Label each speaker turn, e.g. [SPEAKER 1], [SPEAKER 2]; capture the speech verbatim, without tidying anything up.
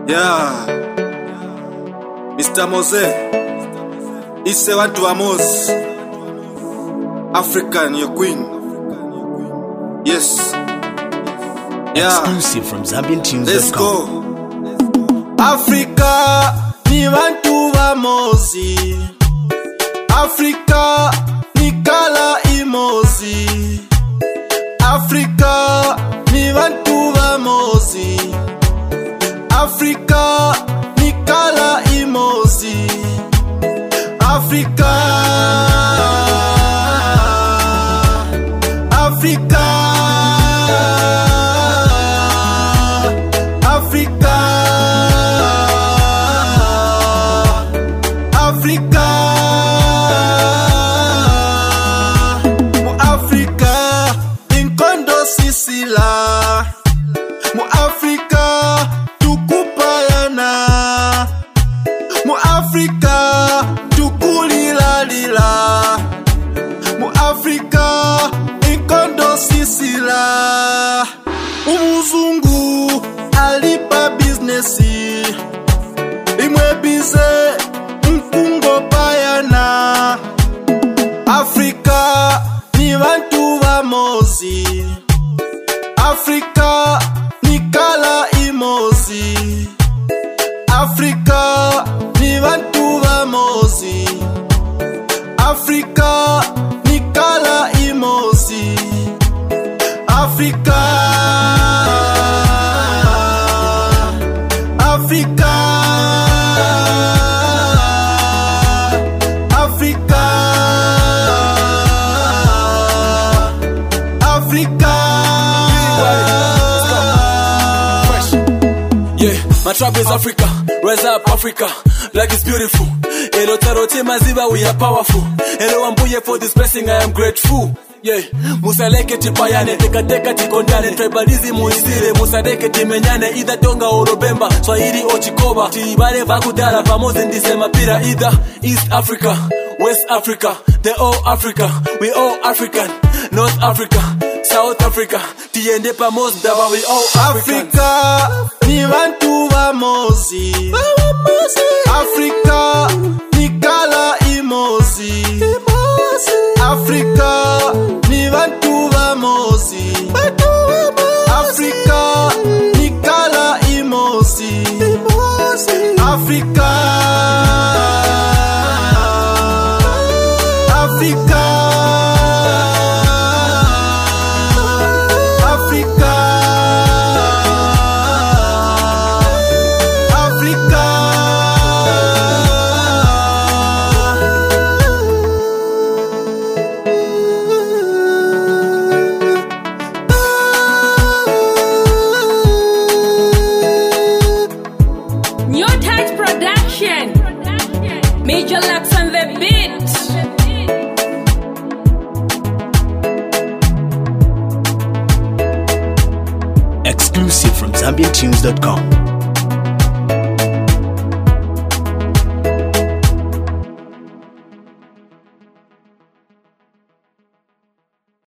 [SPEAKER 1] Yeah, Mister Mose, ise watu wa Mos, African, your queen. Yes. Yeah.
[SPEAKER 2] Exclusive from Zambian Tunes dot com.
[SPEAKER 1] Let's go. Africa, ni bantu ba Mozi. Africa, ni kala imozi. Africa, ni bantu ba Mozi. Africa, ni kala imozi. Africa, Africa, Africa, Africa, mu Africa, inkondo sisila, mu Africa, tukupayana, mu Africa, tukulila lila, mu Africa, inkondo sisila, umuzungu alipa businesi, imwe bize mkungo payana. Africa ni bantu ba Mozi. Africa ni kala imozi. Africa ni bantu ba Mozi. Africa ni kala imozi. Africa, Africa, Africa, Africa.
[SPEAKER 3] Yeah, my tribe is Africa. Rise up, Africa. Like it's beautiful. Hello, Tarote Maziba, we are powerful. Hello, Ambuye, for this blessing, I am grateful. Yeah, musaleke tipayane, teka teka tikondane, tribalism muisire, musadeke timenyane, either Tonga or Robemba, Swahili or Chikoba, tibare vakudala, pamoze ndisema pira, either East Africa, West Africa, they all Africa, we all African, North Africa, South Africa, tiende pamoze daba, we all African.
[SPEAKER 1] Africa, ni bantu ba Mozi. Africa, ni kala imozi. Africa, ni bantu ba Mozi. Africa, ni kala imozi. Africa, Africa, Africa, Africa.
[SPEAKER 4] New Touch Production. Major Lax on the beat.
[SPEAKER 2] Exclusive from Zambian Tunes dot com.